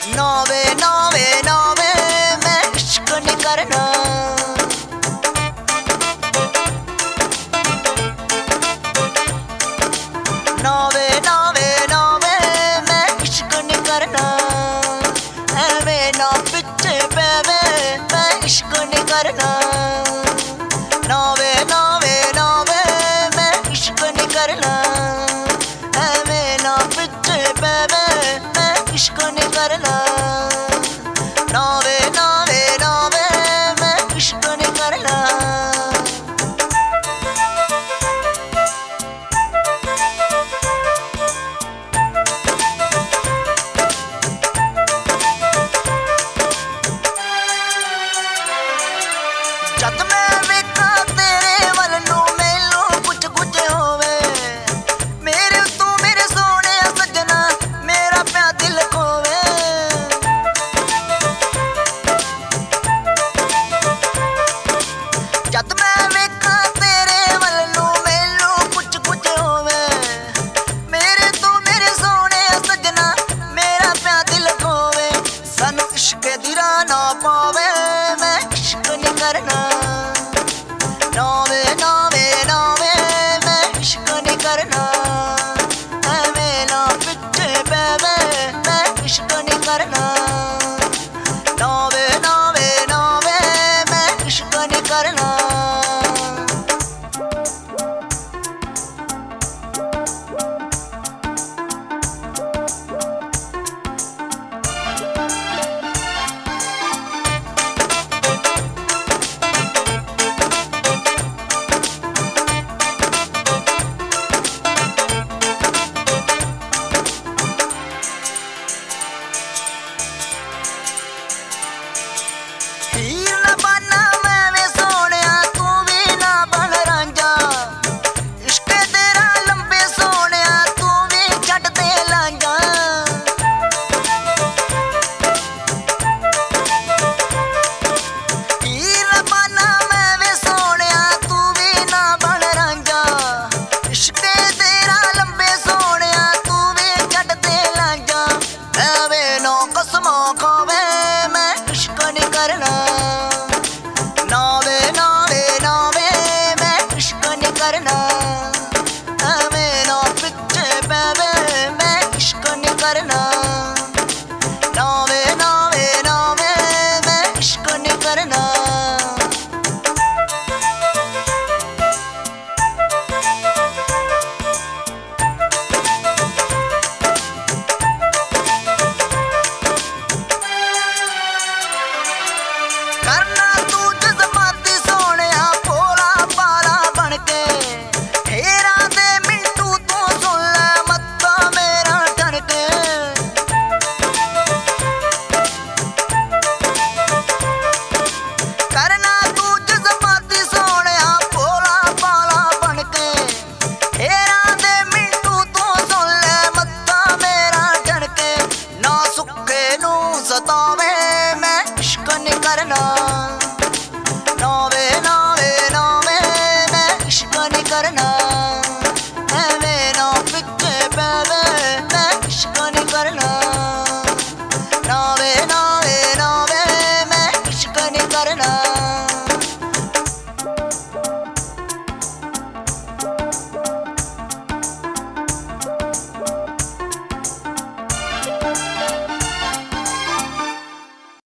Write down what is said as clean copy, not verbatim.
नौवे नौवे नौवे मैं इश्क नहीं करना। नौवे नौवे नौवे मैं इश्क नहीं करना। एवें ना पिछे पैवे मैं इश्क नहीं करना। नौवे नौवे नौवे मैं इश्क नहीं करना। एवें ना पिछे पैवे मैं इश्क नहीं करना। नौवे नौवे नौवे मैं इश्क नहीं करना। जद मैं वेखा तेरे वल नू मैनू कुछ कुछ होवे। मेरे तू मेरे सोने सजना मेरा प्या दिल खोवे। जद मैं वेखा तेरे वल नू मैनू कुछ कुछ होवे। मेरे तू मेरे सोने सजना मेरा प्या दिल खोवे। सानू इश्क दी राह ना पावे मैं इश्क नहीं करना। नौवे नौवे नौवे मैं इश्क नहीं करना। एवें ना पिछे पैवे मैं इश्क नहीं करना। नौवे नौवे नौवे मैं इश्क नहीं करना। हीर ना बना मैं वे सोनिया तू भी ना बन रांझा। इश्क तेरा लंबे सोनिया तू भी छड्ड दे लांझा। हीर ना बना मैं वे सोनिया तू भी ना बन रांझा। इश्क तेरा लंबे सोनिया तू भी छड्ड दे लांझा। एवें नौ कसमां खावे मैं इश्क नहीं करना। नौवे नौवे नौवे मैं इश्क नहीं करना। एवें ना पिछे पैवे मैं इश्क नहीं करना। नौवे नौवे नौवे मैं इश्क नहीं करना। करना तू जज्बाती सोनिया भोला भाला बनके। हेरा दे मिंटू तू सुन ले मत्ता मेरा ठनके। करना तू जज्बाती सोनिया भोला भाला बनके। हेरा दे मिंटू तू सुन ले मत्ता मेरा ठनके। ना सुखे नू सतावे